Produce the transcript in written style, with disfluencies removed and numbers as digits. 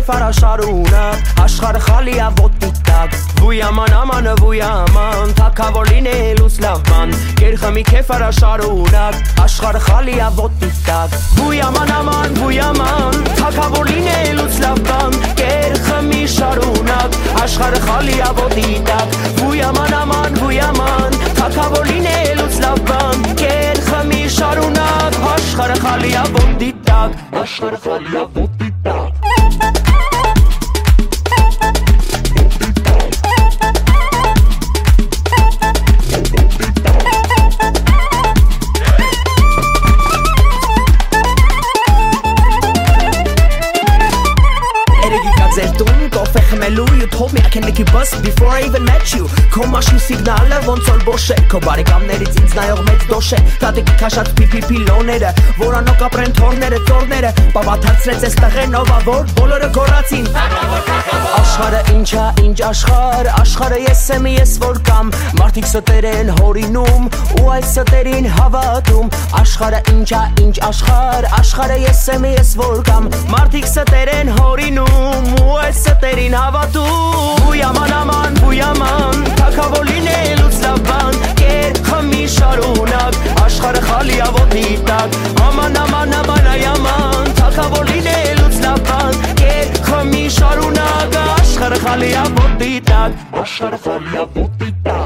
քեֆարա շարունակ աշխարհը խալի ա ոտի տակ Վույաման ամանը վույաման թակավոր լինելուց լավ բան Կերխմի քեֆարա շարունակ աշխարհը խալի ա ոտի տակ Վույաման աման վույաման թակավոր լինելուց լավ բան Կերխմի շարունակ աշխարհը խալի ա ոտի տակ Վույաման աման վույաման թակավոր լինելուց լավ բան Կերխմի շարունակ աշխարհը խալի ա ոտի տակ Աշխարհը խալի ա ոտի տակ You told me I can make you bust before I even met you Քո մաշնի սիգնալը ոնց որ բոշ է Քո բարեկամներից ինձ նայող մեծ դոշ է Տատիկի քաշած պիպիպի լոները Որանոք ապրեն թորները ծորները Բաբաթացրեց ես տղենով որ բոլորը գորացին Աշխարը ինչա ինչ աշխար Աշխարը ես եմ ես որ կամ Մարդիկ ստեր են հորինում ու այս ստերին հավատում Աշխարը ինչա ինչ աշխար Աշխարը ես եմ ես որ կամ Մարդիկ ստեր են հորինում ու այս ստերին հավատում Վույաման աման վույաման թակավոր լինելուց լավ բան Կերխմի շարունակ աշխարհը խալի ա ոտի տակ Աման աման աման այաման թակավոր լինելուց լավ բան Կերխմի շարունակ աշխարհը խալի ա ոտի տակ Աշխարհը խալի ա ոտի տակ